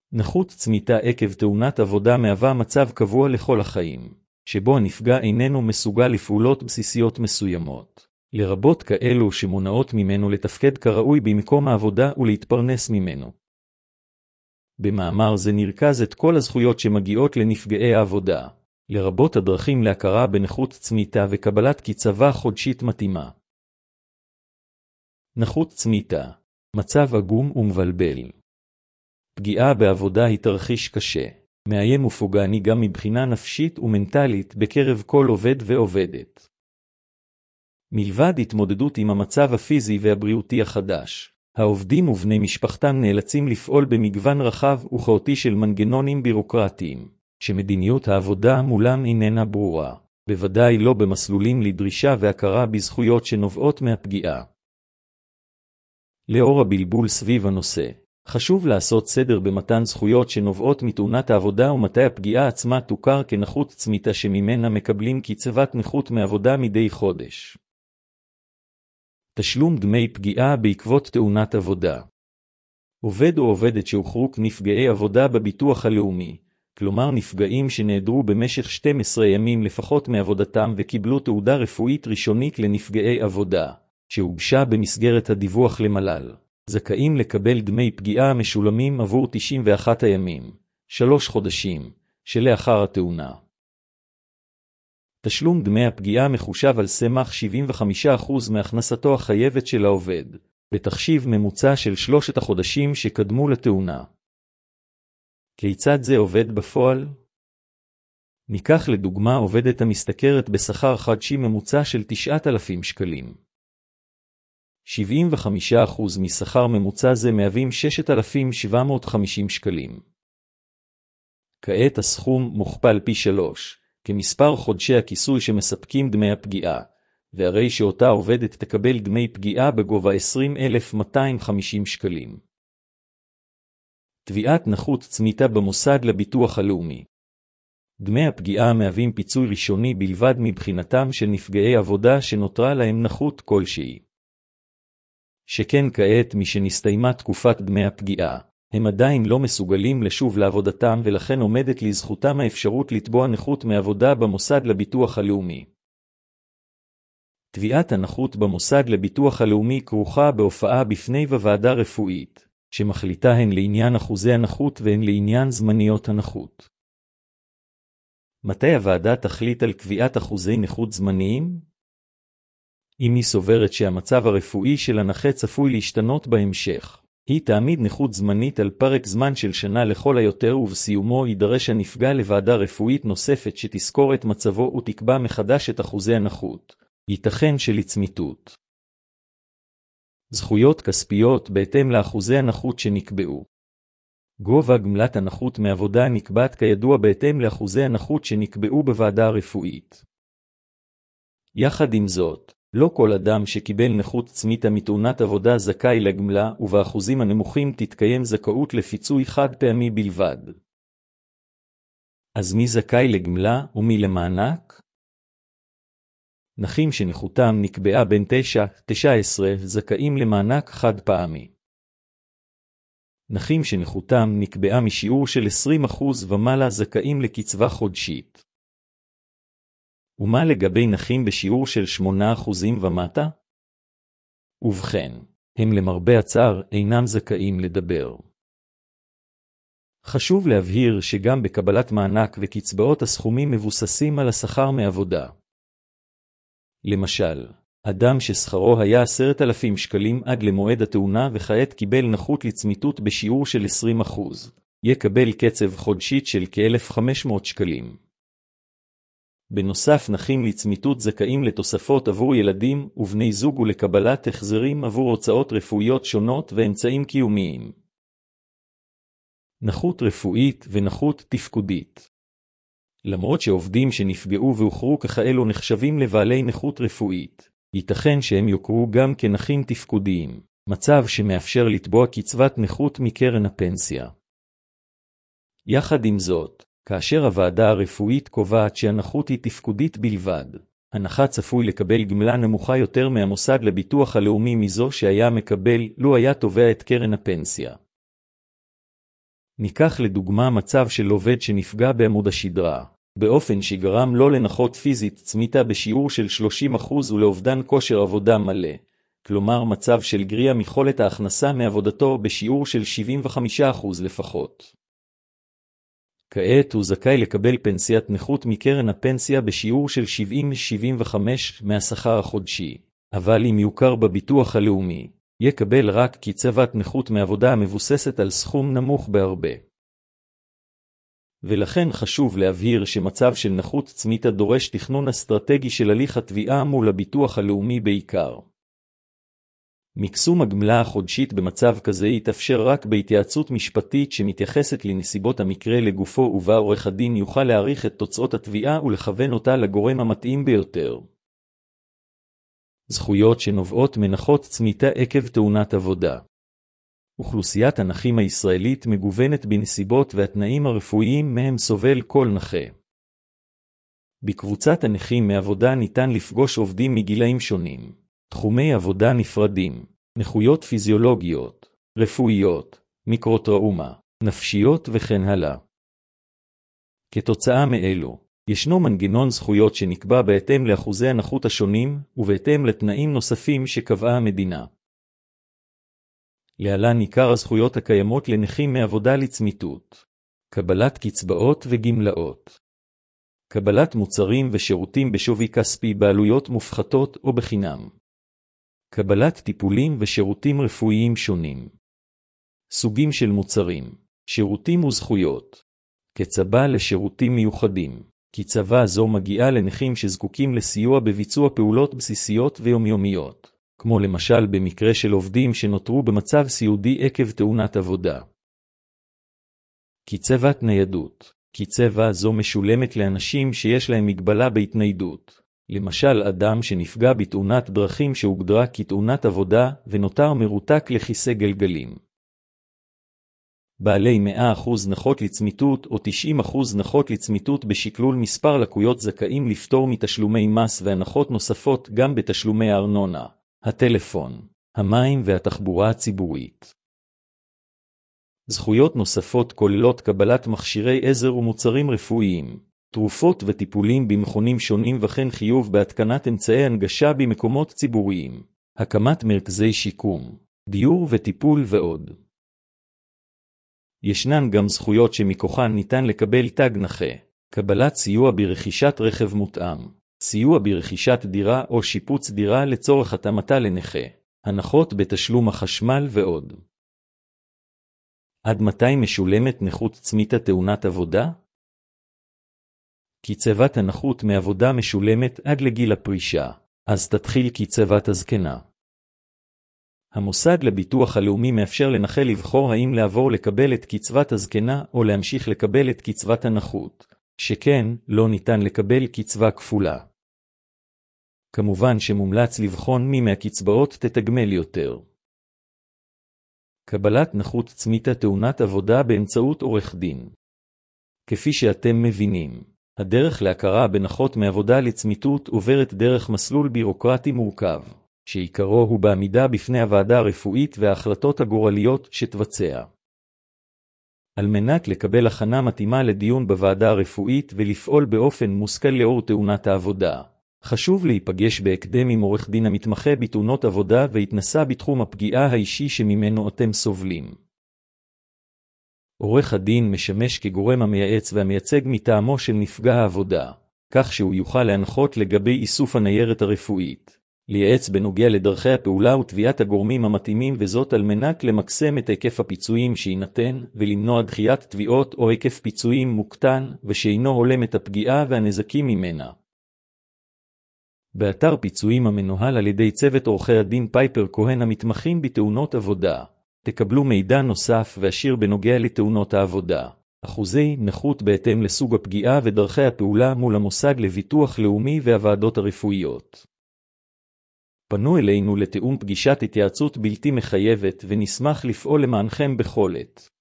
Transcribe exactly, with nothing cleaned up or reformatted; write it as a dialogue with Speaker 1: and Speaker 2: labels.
Speaker 1: נכות צמיתה עקב תאונת עבודה מהווה מצב קבוע לכל החיים, שבו הנפגע איננו מסוגל לפעולות בסיסיות מסוימות, לרבות כאלו שמונעות ממנו לתפקד כראוי במקום העבודה ולהתפרנס ממנו. במאמר זה נרכז את כל הזכויות שמגיעות לנפגעי העבודה, לרבות הדרכים להכרה בנכות צמיתה וקבלת קצבה חודשית מתאימה. נכות צמיתה, מצב עגום ומבלבל. פגיעה בעבודה היא תרחיש קשה, מאיים ופוגעני גם מבחינה נפשית ומנטלית בקרב כל עובד ועובדת. מלבד התמודדות עם המצב הפיזי והבריאותי החדש, העובדים ובני משפחתם נאלצים לפעול במגוון רחב וכאוטי של מנגנונים בירוקרטיים, שמדיניות העבודה מולם איננה ברורה, בוודאי לא במסלולים לדרישה והכרה בזכויות שנובעות מהפגיעה. לאור הבלבול סביב הנושא, חשוב לעשות סדר במתן זכויות שנובעות מתאונת העבודה ומתי הפגיעה עצמה תוכר כנכות צמיתה שממנה מקבלים קצבת נכות מעבודה מדי חודש. תשלום דמי פגיעה בעקבות תאונת עבודה. עובד או עובדת שהוכרו כנפגעי עבודה בביטוח הלאומי, כלומר נפגעים שנעדרו במשך שנים עשר ימים לפחות מעבודתם וקיבלו תעודה רפואית ראשונית לנפגעי עבודה, שהוגשה במסגרת הדיווח למל"ל, זכאים לקבל דמי פגיעה משולמים עבור תשעים ואחד הימים, שלוש חודשים, שלאחר התאונה. תשלום דמי הפגיעה מחושב על סמך שבעים וחמישה אחוז מהכנסתו החייבת של העובד, בתחשיב ממוצע של שלושת החודשים שקדמו לתאונה. כיצד זה עובד בפועל? ניקח לדוגמה עובדת המשתכרת בשכר חודשי ממוצע של תשעת אלפים שקלים. שבעים וחמישה אחוז משכר ממוצע זה מהווים שישת אלפים שבע מאות וחמישים שקלים. כעת הסכום מוכפל פי שלוש, כמספר חודשי הכיסוי שמספקים דמי הפגיעה, והרי שאותה עובדת תקבל דמי פגיעה בגובה עשרים אלף מאתיים וחמישים שקלים. תביעת נכות צמיתה במוסד לביטוח הלאומי. דמי הפגיעה מהווים פיצוי ראשוני בלבד מבחינתם של נפגעי עבודה שנותרה להם נכות כלשהי. שכן כעת משנסתיימה תקופת דמי הפגיעה, הם עדיין לא מסוגלים לשוב לעבודתם ולכן עומדת לזכותם האפשרות לתבוע נכות מעבודה במוסד לביטוח הלאומי. תביעת הנכות במוסד לביטוח הלאומי כרוכה בהופעה בפני ועדה רפואית, שמחליטה הן לעניין אחוזי הנכות והן לעניין זמניות הנכות. מתי הוועדה תחליט על קביעת אחוזי נכות זמניים? אם היא סוברת שהמצב הרפואי של הנכה צפוי להשתנות בהמשך, היא תעמיד נכות זמנית על פרק זמן של שנה לכל היותר ובסיומו יידרש הנפגע לוועדה רפואית נוספת שתזכור את מצבו ותקבע מחדש את אחוזי הנכות, ייתכן של לצמיתות. זכויות כספיות בהתאם לאחוזי הנכות שנקבעו. גובה גמלת הנכות מעבודה נקבעת כידוע בהתאם לאחוזי הנכות שנקבעו בוועדה הרפואית. יחד עם זאת, לא כל אדם שקיבל נכות צמיתה מתאונת עבודה זכאי לגמלה, ובאחוזים הנמוכים תתקיים זכאות לפיצוי חד פעמי בלבד. אז מי זכאי לגמלה ומי למענק? נכים שנכותם נקבעה בין תשע עד תשע עשרה זכאים למענק חד פעמי. נכים שנכותם נקבעה משיעור של עשרים אחוז ומעלה זכאים לקצבה חודשית. ומה לגבי נכים בשיעור של שמונה אחוז ומטה? ובכן, הם למרבה הצער אינם זכאים לדבר. חשוב להבהיר שגם בקבלת מענק וקצבאות הסכומים מבוססים על השכר מעבודה. למשל, אדם ששכרו היה עשרת אלפים שקלים עד למועד התאונה וכעת קיבל נכות לצמיתות בשיעור של עשרים אחוז, יקבל קצב חודשית של כ-אלף וחמש מאות שקלים. בנוסף נכים לצמיתות זכאים לתוספות עבור ילדים ובני זוג ולקבלת החזרים עבור הוצאות רפואיות שונות ואמצעים קיומיים. נכות רפואית ונכות תפקודית. למרות שעובדים שנפגעו והוכרו ככאלו נחשבים לבעלי נכות רפואית, ייתכן שהם יוכרו גם כנכים תפקודיים, מצב שמאפשר לתבוע קצבת נכות מקרן הפנסיה. יחד עם זאת, כאשר הוועדה הרפואית קובעת שהנכות היא תפקודית בלבד, הנכה צפוי לקבל גמלה נמוכה יותר מהמוסד לביטוח הלאומי מזו שהיה מקבל לו היה תובע את קרן הפנסיה. ניקח לדוגמה מצב של עובד שנפגע בעמוד השדרה, באופן שגרם לו לנכות פיזית צמיתה בשיעור של שלושים אחוז ולאובדן כושר עבודה מלא, כלומר מצב של גריעה מיכולת ההכנסה מעבודתו בשיעור של שבעים וחמישה אחוז לפחות. כעת הוא זכאי לקבל פנסיית נכות מקרן הפנסיה בשיעור של שבעים עד שבעים וחמש מהשכר החודשי, אבל אם יוכר בביטוח הלאומי, יקבל רק קצבת נכות מעבודה המבוססת על סכום נמוך בהרבה. ולכן חשוב להבהיר שמצב של נכות צמיתה דורש תכנון אסטרטגי של הליך התביעה מול הביטוח הלאומי בעיקר. מקסום הגמלה החודשית במצב כזה יתאפשר רק בהתייעצות משפטית שמתייחסת לנסיבות המקרה לגופו, ובה עורך הדין יוכל להעריך את תוצאות התביעה ולכוון אותה לגורם המתאים ביותר. זכויות שנובעות מנכות צמיתה עקב תאונת עבודה. אוכלוסיית הנכים הישראלית מגוונת בנסיבות והתנאים הרפואיים מהם סובל כל נכה. בקבוצת הנכים מעבודה ניתן לפגוש עובדים מגילאים שונים, תחומי עבודה נפרדים, נכויות פיזיולוגיות, רפואיות, מיקרוטראומה, נפשיות וכן הלאה. כתוצאה מאלו, ישנו מנגנון זכויות שנקבע בהתאם לאחוזי הנכות השונים ובהתאם לתנאים נוספים שקבעה המדינה. להלן עיקר הזכויות הקיימות לנכים מעבודה לצמיתות: קבלת קצבאות וגמלאות, קבלת מוצרים ושירותים בשווי כספי בעלויות מופחתות או בחינם, קבלת טיפולים ושירותים רפואיים שונים, סוגים של מוצרים, שירותים וזכויות, קצבה לשירותים מיוחדים. קצבה זו מגיעה לנכים שזקוקים לסיוע בביצוע פעולות בסיסיות ויומיומיות, כמו למשל במקרה של עובדים שנותרו במצב סיעודי עקב תאונת עבודה. קצבת ניידות. קצבה זו משולמת לאנשים שיש להם מגבלה בהתניידות, למשל אדם שנפגע בתאונת דרכים שהוגדרה כתאונת עבודה ונותר מרותק לכיסא גלגלים. בעלי מאה אחוז נכות לצמיתות או תשעים אחוז נכות לצמיתות בשקלול מספר לקויות זכאים לפטור מתשלומי מס והנחות נוספות גם בתשלומי הארנונה, הטלפון, המים והתחבורה הציבורית. זכויות נוספות כוללות קבלת מכשירי עזר ומוצרים רפואיים, תרופות וטיפולים במכונים שונים וכן חיוב בהתקנת אמצעי הנגשה במקומות ציבוריים, הקמת מרכזי שיקום, דיור וטיפול ועוד. ישנן גם זכויות שמכוחן ניתן לקבל תג נכה, קבלת סיוע ברכישת רכב מותאם, סיוע ברכישת דירה או שיפוץ דירה לצורך התאמתה לנכה, הנחות בתשלום החשמל ועוד. עד מתי משולמת נכות צמיתה תאונת עבודה? קצבת הנכות מעבודה משולמת עד לגיל הפרישה, אז תתחיל קצבת הזקנה. המוסד לביטוח הלאומי מאפשר לנכה לבחור האם לעבור לקבל את קצבת הזקנה או להמשיך לקבל את קצבת הנכות, שכן לא ניתן לקבל קצבה כפולה. כמובן שמומלץ לבחון מי מהקצבאות תתגמל יותר. קבלת נכות צמיתה תאונת עבודה באמצעות עורך דין. כפי שאתם מבינים, הדרך להכרה בנכות מעבודה לצמיתות עוברת דרך מסלול בירוקרטי מורכב, שעיקרו הוא בעמידה בפני הוועדה הרפואית וההחלטות הגורליות שתבצע. על מנת לקבל הכנה מתאימה לדיון בוועדה הרפואית ולפעול באופן מושכל לאור תאונת העבודה, חשוב להיפגש בהקדם עם עורך דין המתמחה בתאונות עבודה והתנסה בתחום הפגיעה האישי שממנו אתם סובלים. עורך הדין משמש כגורם המייעץ והמייצג מטעמו של נפגע העבודה, כך שהוא יוכל להנחות לגבי איסוף הניירת הרפואית, לייעץ בנוגע לדרכי הפעולה ותביעת הגורמים המתאימים, וזאת על מנת למקסם את היקף הפיצויים שיינתן ולמנוע דחיית תביעות או היקף פיצויים מוקטן ושאינו הולם את הפגיעה והנזקים ממנה. באתר פיצויים המנוהל על ידי צוות עורכי הדין פייפר כהן המתמחים בתאונות עבודה, תקבלו מידע נוסף ועשיר בנוגע לתאונות העבודה, אחוזי נכות בהתאם לסוג הפגיעה ודרכי הפעולה מול המוסד לביטוח לאומי והוועדות הרפואיות. פנו אלינו לתאום פגישת התייעצות בלתי מחייבת ונשמח לפעול למענכם בכל עת.